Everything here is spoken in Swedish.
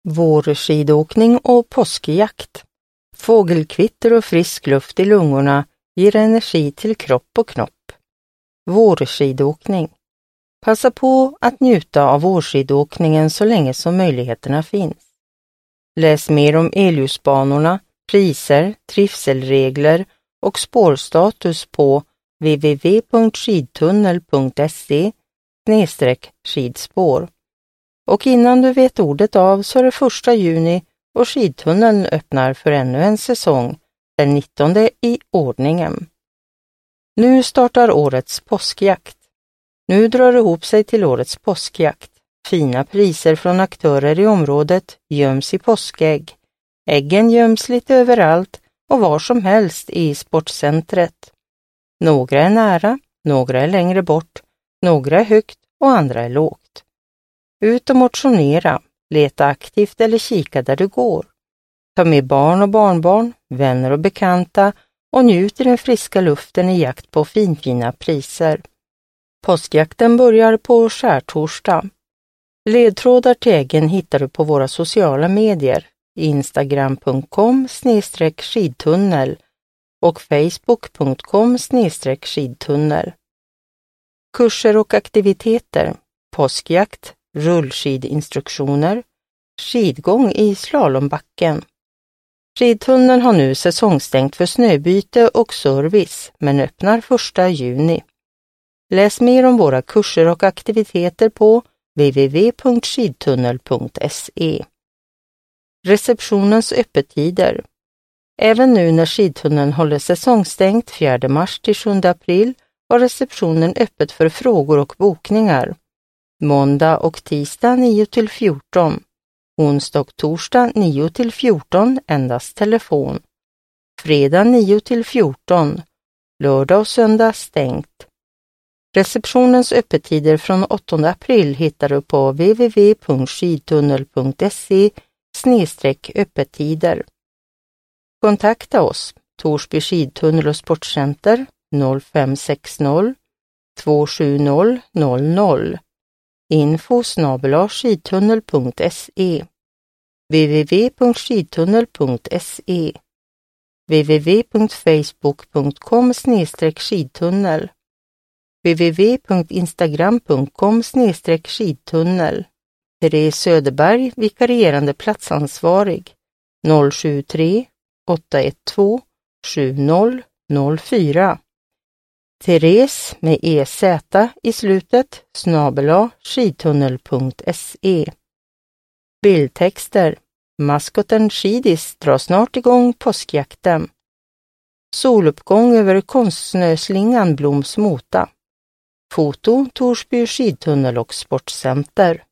Vårskidåkning och påskjakt. Fågelkvitter och frisk luft i lungorna ger energi till kropp och knopp. Vårskidåkning. Passa på att njuta av vårskidåkningen så länge som möjligheterna finns. Läs mer om elljusbanorna, priser, trivselregler och spårstatus på www.skidtunnel.se/skidspår. Och innan du vet ordet av så är det 1 juni och skidtunneln öppnar för ännu en säsong, den 19:e i ordningen. Nu startar årets påskjakt. Nu drar det ihop sig till årets påskjakt. Fina priser från aktörer i området göms i påskägg. Äggen göms lite överallt och var som helst i sportcentret. Några är nära, några är längre bort, några är högt och andra är lågt. Ut och motionera, leta aktivt eller kika där du går. Ta med barn och barnbarn, vänner och bekanta och njut i den friska luften i jakt på finfina priser. Påskjakten börjar på skärtorsdag. Ledtrådar till äggen hittar du på våra sociala medier, instagram.com/skidtunnel och facebook.com/skidtunnel. Kurser och aktiviteter, påskjakt, rullskidinstruktioner, skidgång i slalombacken. Skidtunneln har nu säsongstängt för snöbyte och service men öppnar 1 juni. Läs mer om våra kurser och aktiviteter på www.skidtunnel.se. Receptionens öppettider. Även nu när skidtunneln håller säsongstängt 4 mars till 7 april har receptionen öppet för frågor och bokningar. Måndag och tisdag 9-14. Onsdag och torsdag 9-14 endast telefon. Fredag 9-14. Lördag och söndag stängt. Receptionens öppettider från 8 april hittar du på www.skidtunnel.se/öppettider. Kontakta oss, Torsby skidtunnel och sportcenter 0560 270 00, info@skidtunnel.se, www.skidtunnel.se, www.facebook.com/skidtunnel, www.instagram.com/skidtunnel. Therese Söderberg, vikarierande platsansvarig, 073 812 7004. Therese med EZ i slutet @skidtunnel.se. Bildtexter. Maskoten Skidis drar snart igång påskjakten. Soluppgång över konstsnöslingan Bloms Mota. Foto Torsby skidtunnel och sportcenter.